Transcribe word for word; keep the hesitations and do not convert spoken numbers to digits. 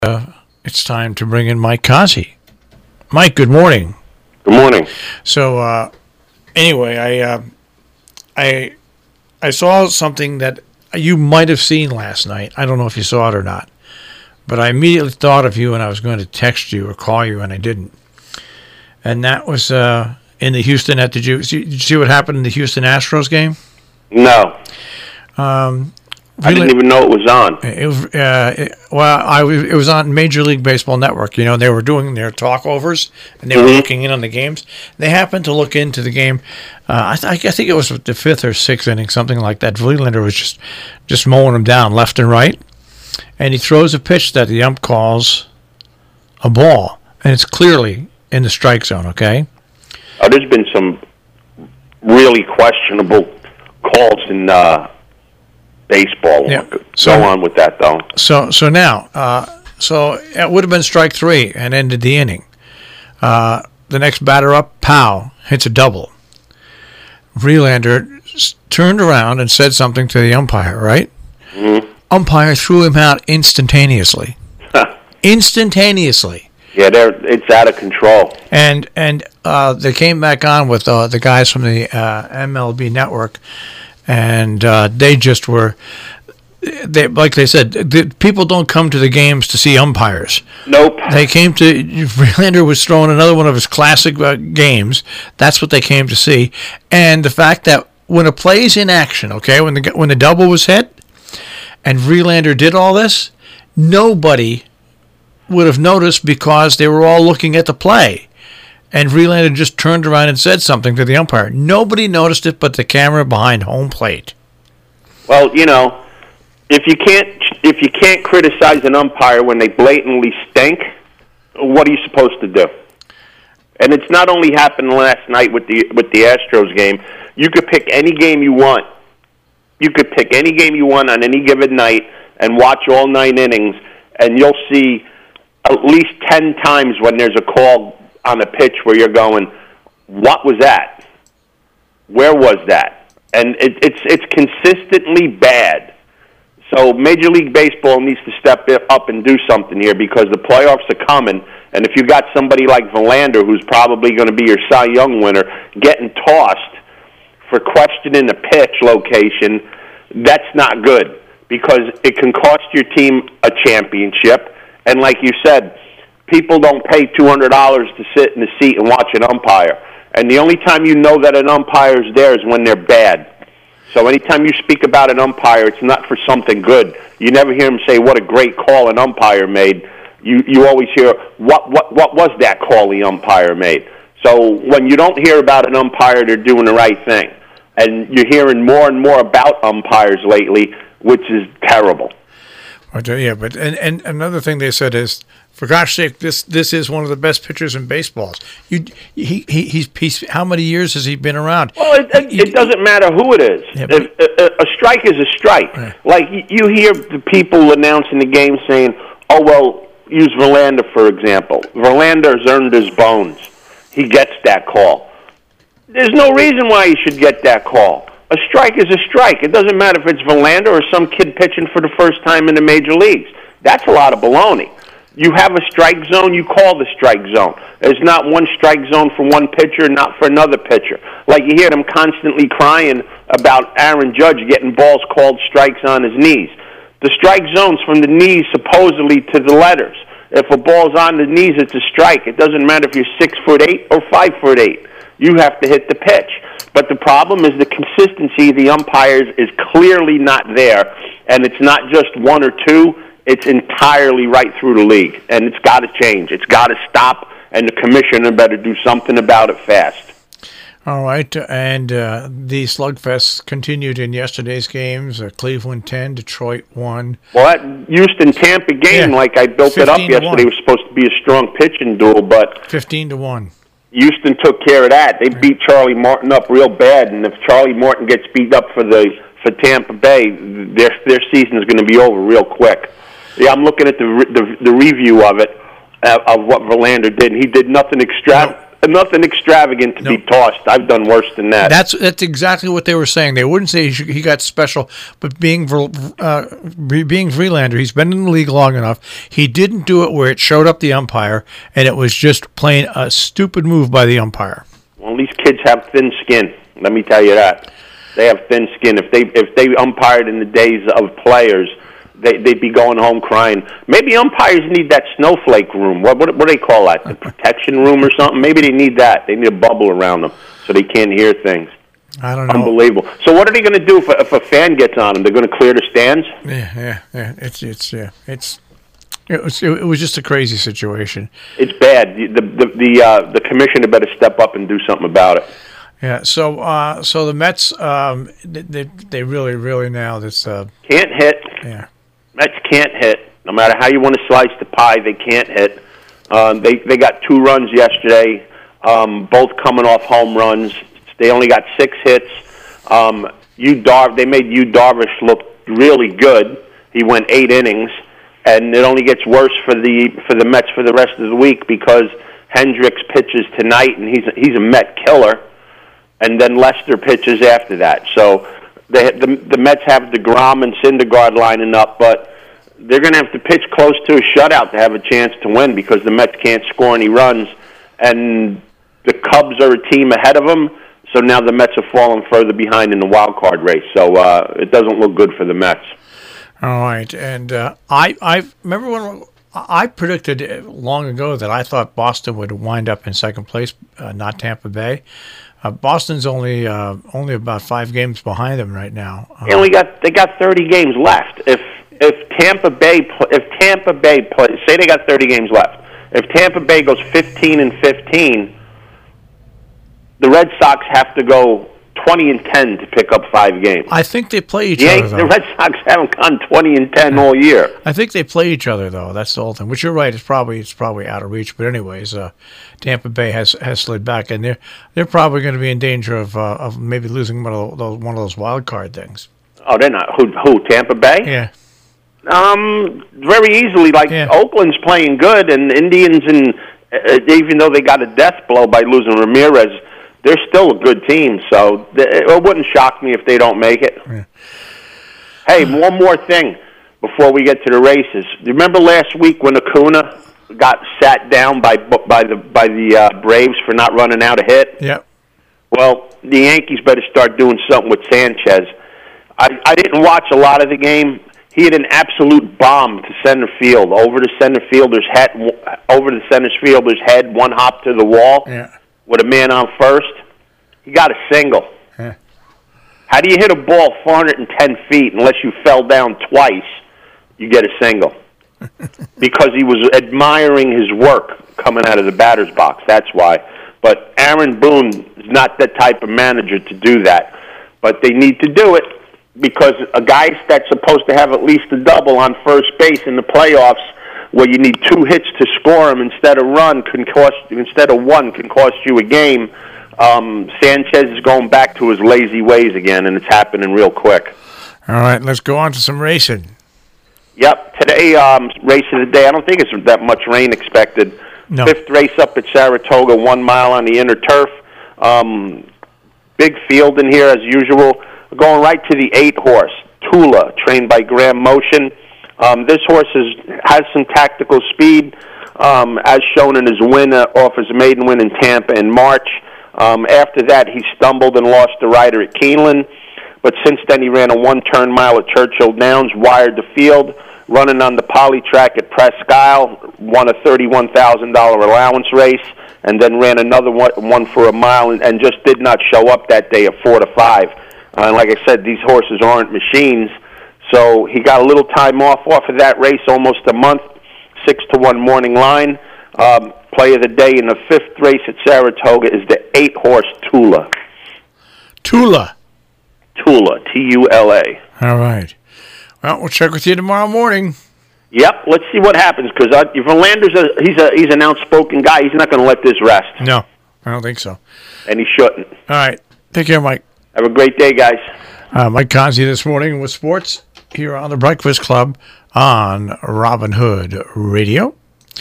Uh, it's time to bring in Mike Kazi. Mike, good morning. Good morning. So, uh, anyway, I, uh, I, I saw something that you might have seen last night. I don't know if you saw it or not, but I immediately thought of you and I was going to text you or call you, and I didn't. And that was uh, in the Houston. At did you did you see what happened in the Houston Astros game? No. Um, I didn't even know it was on. It was uh, it, well, I was, it was on Major League Baseball Network. You know, they were doing their talkovers and they were mm-hmm. looking in on the games. They happened to look into the game. Uh, I, th- I think it was the fifth or sixth inning, something like that. Verlander was just just mowing him down left and right, and he throws a pitch that the ump calls a ball, and it's clearly in the strike zone. Okay. Oh, there's been some really questionable calls in uh, baseball. Yeah. So, Go on with that, though. So, so now, uh, so it would have been strike three and ended the inning. Uh, the next batter up, Powell, hits a double. Verlander s- turned around and said something to the umpire, right? Mm-hmm. Umpire threw him out instantaneously. Instantaneously. Yeah, they're, it's out of control. And and uh, they came back on with uh, the guys from the uh, M L B network, and uh, they just were, they, like they said, the, people don't come to the games to see umpires. Nope. They came to, Verlander was throwing another one of his classic uh, games. That's what they came to see. And the fact that when a play's in action, okay, when the when the double was hit, and Verlander did all this, nobody would have noticed because they were all looking at the play. And Verlander just turned around and said something to the umpire. Nobody noticed it but the camera behind home plate. Well, you know, if you can't if you can't criticize an umpire when they blatantly stink, what are you supposed to do? And it's not only happened last night with the with the Astros game. You could pick any game you want. You could pick any game you want on any given night and watch all nine innings, and you'll see at least ten times when there's a call on a pitch where you're going, what was that? Where was that? And it, it's it's consistently bad. So Major League Baseball needs to step up and do something here because the playoffs are coming, and if you got somebody like Verlander, who's probably going to be your Cy Young winner, getting tossed for questioning a pitch location, that's not good because it can cost your team a championship. And like you said, people don't pay two hundred dollars to sit in the seat and watch an umpire. And the only time you know that an umpire is there is when they're bad. So anytime you speak about an umpire, it's not for something good. You never hear them say, what a great call an umpire made. You you always hear, what, what, what was that call the umpire made? So when you don't hear about an umpire, they're doing the right thing. And you're hearing more and more about umpires lately, which is terrible. Yeah, but and, and another thing they said is, for gosh sake, this this is one of the best pitchers in baseballs. You he, he he's, he's how many years has he been around? Well, it, it, you, it doesn't matter who it is. Yeah, if, a, a strike is a strike. Right. Like you hear the people announcing the game saying, "Oh well, use Verlander for example. Verlander's earned his bones. He gets that call. There's no reason why he should get that call." A strike is a strike. It doesn't matter if it's Verlander or some kid pitching for the first time in the major leagues. That's a lot of baloney. You have a strike zone, you call the strike zone. There's not one strike zone for one pitcher, not for another pitcher. Like you hear them constantly crying about Aaron Judge getting balls called strikes on his knees. The strike zone's from the knees supposedly to the letters. If a ball's on the knees, it's a strike. It doesn't matter if you're six foot eight or five foot eight. You have to hit the pitch. But the problem is the consistency of the umpires is clearly not there, and it's not just one or two. It's entirely right through the league, and it's got to change. It's got to stop, and the commissioner better do something about it fast. All right, and uh, the slugfest continued in yesterday's games. Uh, Cleveland ten, Detroit one. Well, that Houston-Tampa game, yeah. like I built it up yesterday, was supposed to be a strong pitching duel, but fifteen to one. Houston took care of that. They beat Charlie Morton up real bad, and if Charlie Morton gets beat up for the for Tampa Bay, their their season is going to be over real quick. Yeah, I'm looking at the the, the review of it uh, of what Verlander did. And he did nothing extra. nothing extravagant to Nope. be tossed. I've done worse than that. That's that's exactly what they were saying. They wouldn't say he, should, he got special, but being Ver- uh, being Verlander, he's been in the league long enough. He didn't do it where it showed up the umpire, and it was just plain a stupid move by the umpire. Well, these kids have thin skin. Let me tell you that. They have thin skin. If they if they umpired in the days of players, they, they'd be going home crying. Maybe umpires need that snowflake room. What, what what do they call that? The protection room or something? Maybe they need that. They need a bubble around them so they can't hear things. I don't know. Unbelievable. So what are they going to do if a, if a fan gets on them? They're going to clear the stands? Yeah, yeah, yeah. It's it's yeah, it's it was it, was just a crazy situation. It's bad. The the the, uh, the commissioner better step up and do something about it. Yeah. So uh, so the Mets um, they they, they really really now this uh, Can't hit. yeah. Mets can't hit. No matter how you want to slice the pie, they can't hit. Um, they they got two runs yesterday, um, both coming off home runs. They only got six hits. Um, Yu Dar they made Yu Darvish look really good. He went eight innings, and it only gets worse for the for the Mets for the rest of the week because Hendricks pitches tonight, and he's he's a Met killer, and then Lester pitches after that. So they, the the Mets have DeGrom and Syndergaard lining up, but they're going to have to pitch close to a shutout to have a chance to win because the Mets can't score any runs, and the Cubs are a team ahead of them. So now the Mets are falling further behind in the wild card race. So uh, it doesn't look good for the Mets. All right, and uh, I I remember when I predicted long ago that I thought Boston would wind up in second place, uh, not Tampa Bay. Uh, Boston's only uh, only about five games behind them right now. Uh, They only got they got thirty games left. If if Tampa Bay pl- if Tampa Bay play, say they got thirty games left. If Tampa Bay goes fifteen and fifteen, the Red Sox have to go twenty and ten to pick up five games. I think they play each The, other. Yankees, Though. the Red Sox haven't gone twenty and ten all year. I think they play each other though. That's the whole thing. Which you're right. It's probably it's probably out of reach. But anyways, uh, Tampa Bay has, has slid back, and they're they're probably going to be in danger of uh, of maybe losing one of those one of those wild card things. Oh, they're not. Who? Who? Tampa Bay? Yeah. Um, very easily. Like Yeah. Oakland's playing good, and Indians, and uh, even though they got a death blow by losing Ramirez, they're still a good team. So th- it wouldn't shock me if they don't make it. Yeah. Hey, one more thing before we get to the races. Do you remember last week when Acuna got sat down by by the by the uh, Braves for not running out a hit? Yep. Well, the Yankees better start doing something with Sanchez. I, I didn't watch a lot of the game. He had an absolute bomb to center field, over the center fielder's head, over the center fielder's head, one hop to the wall Yeah. with a man on first. He got a single. Yeah. How do you hit a ball four hundred ten feet unless you fell down twice? You get a single because he was admiring his work coming out of the batter's box. That's why. But Aaron Boone is not that type of manager to do that. But they need to do it because a guy that's supposed to have at least a double on first base in the playoffs, where you need two hits to score him instead of run, can cost instead of one can cost you a game. Um, Sanchez is going back to his lazy ways again, and it's happening real quick. All right, let's go on to some racing. Yep, today, um, race of the day, I don't think it's that much rain expected. No. Fifth race up at Saratoga, one mile on the inner turf. Um, big field in here, as usual. Going right to the eight horse, Tula, trained by Graham Motion. Um, this horse is, has some tactical speed, um, as shown in his win uh, off his maiden win in Tampa in March. Um, after that, he stumbled and lost the rider at Keeneland. But since then, he ran a one-turn mile at Churchill Downs, wired the field, running on the poly track at Presque Isle, won a thirty-one thousand dollars allowance race, and then ran another one, one for a mile, and, and just did not show up that day at four to five. Uh, and like I said, these horses aren't machines, so he got a little time off off of that race, almost a month, six to one morning line. Um, play of the day in the fifth race at Saratoga is the eight horse Tula. Tula. Tula, T U L A. All right. Well, we'll check with you tomorrow morning. Yep, let's see what happens, because uh, Verlander's a, he's, a, he's an outspoken guy. He's not going to let this rest. No, I don't think so. And he shouldn't. All right. Take care, Mike. Have a great day, guys. Uh, Mike Conzi this morning with sports here on the Breakfast Club on Robin Hood Radio.